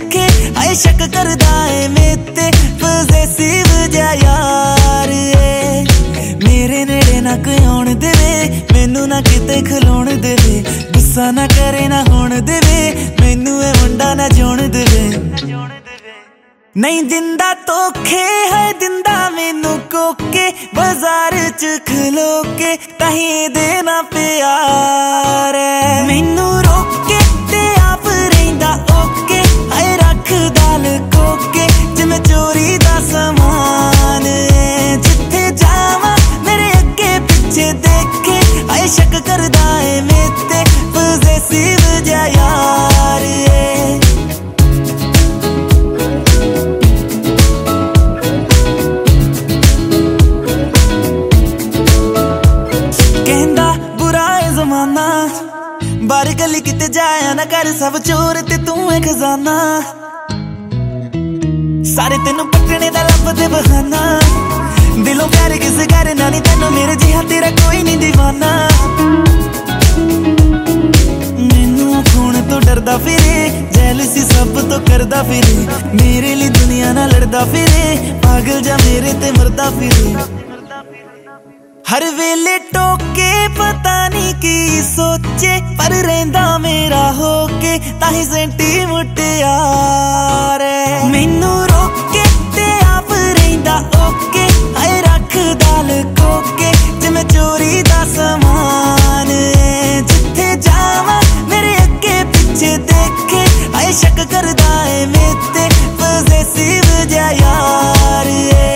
देखे आए शक करदा है मेते पॉसेसिव जा यार मेरे नेड़े ना कोई आउण देवे मैनू ना किते खलोण देवे गुस्सा ना करे ना होण देवे मैनू ए मुंडा ना जोण देवे नहीं दिंदा धोखे है दिंदा मैनू कोके बाजार च खलो के ताही देना प्यार मैनू रोके ते आप रहिंदा ओके हाय रखदा लुकोके जिवें चोरी दा समान जिथे जावां मेरे अगे पिछे देखे हाय शक करदा है मेते पॉसेसिव जा यार बार गली किते जाया ना कर सब चोर ते तू है खजाना सारे तेनू पटने दा लभदे बहाना दिलों प्यार किस करना नहीं तेनू मेरे जिहा तेरा कोई नहीं दीवाना मैनू खोण तो डरदा फिरे जेलसी सब तो करदा फिरे मेरे लिए दुनिया ना लड़दा फिरे पागल जा मेरे ते मरदा फिरे हर वेले टोके पता नहीं की सोचे पर रहिंदा मेरा होके ताही सेंटी मुटियार मैनू रोके ते आप रहिंदा ओके हाय रखदा लुकोके जिवें चोरी दा समान जिथे जावां मेरे अगे पिछे देखे हाय शक करदा है मेते पॉसेसिव जा यार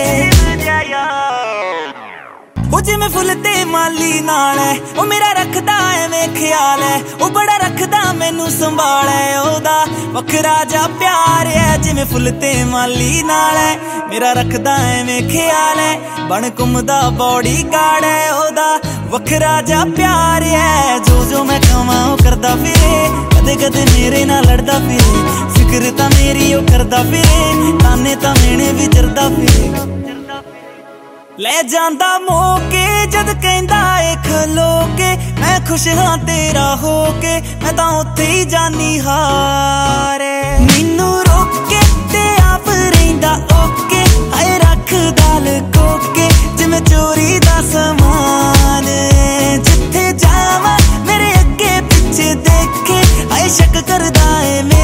जिवें फुल ते माली नाल है ओ मेरा रखदा एवें ख्याल है ओ बड़ा रखदा मैनू संभाल है ओदा वखरा जा प्यार है जिवें फुल ते माली नाल है मेरा रखदा एवें ख्याल है बन घुमदा बॉडी गार्ड है ओदा वखरा जा प्यार है जो मैं कहां ओ करदा फिरे कदे कदे मेरे नाल लड़दा फिरे फिक्र तां मेरी ओ करदा फिरे ताने तां मेने भी चरदा फिरे ले जांदा मोके जद कहंदा ए खलो के मैं खुश हां तेरा होके मैं तां उत्थे ही जानी हार मैनू रोके ते आप रहिंदा ओके हाय रखदा लुकोके जिवें चोरी दा समान जिथे जावां मेरे अगे पिछे देखे हाय शक करदा है